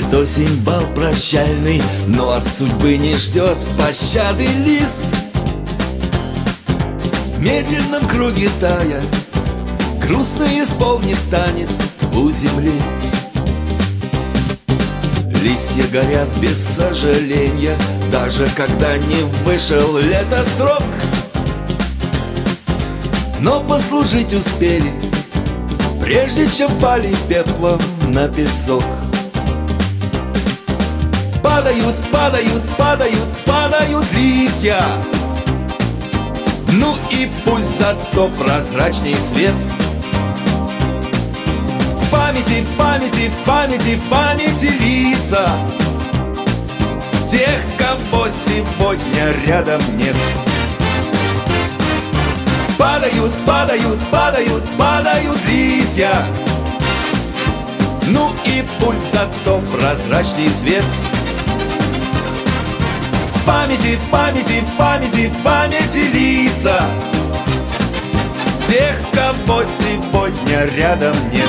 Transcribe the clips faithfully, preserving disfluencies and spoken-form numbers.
Будет осень, бал прощальный, но от судьбы не ждет пощады лист. В медленном круге тая грустно исполнит танец у земли. Листья горят без сожаления, даже когда не вышел летосрок. Но послужить успели, прежде чем пали пеплом на песок. Падают, падают, падают, падают листья. Ну и пусть зато прозрачней свет. В памяти, в памяти, в памяти, в памяти лица тех, кого сегодня рядом нет. Падают, падают, падают, падают листья. Ну и пусть зато прозрачный свет. В памяти, в памяти, в памяти, в памяти лица тех, кого сегодня рядом нет.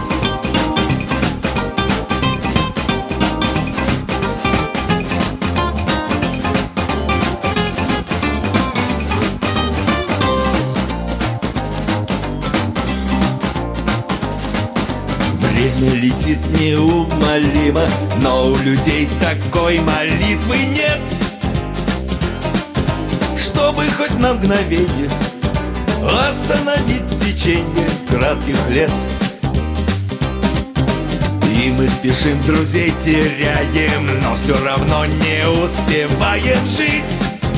Время летит неумолимо, но у людей такой молитвы нет, чтобы хоть на мгновенье остановить течение кратких лет. И мы спешим, друзей теряем, но все равно не успеваем жить.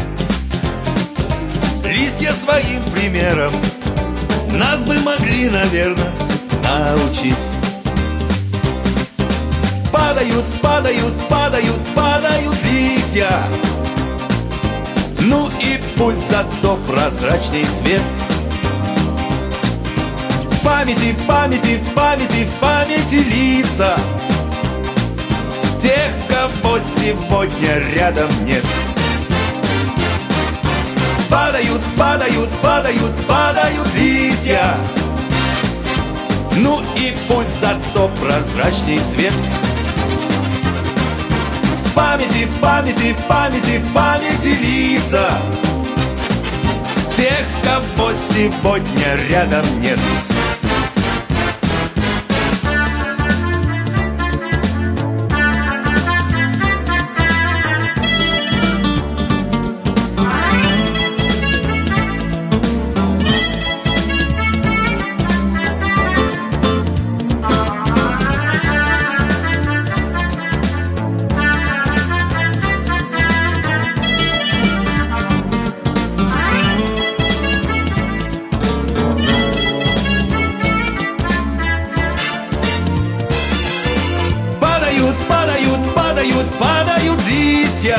Листья своим примером нас бы могли, наверное, научить. Падают, падают, падают, падают листья. Ну и пусть зато прозрачный свет. В памяти, в памяти, в памяти, в памяти лица тех, кого сегодня рядом нет. Падают, падают, падают, падают листья. Ну и пусть зато прозрачный свет. В памяти, в памяти, в памяти, в памяти лица тех, кого сегодня рядом нет. Падают, падают, падают листья.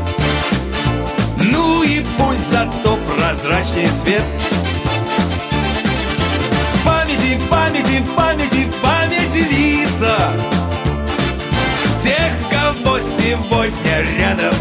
Ну и пусть зато прозрачный свет. В памяти, в памяти, в памяти, в памяти лица тех, кого сегодня рядом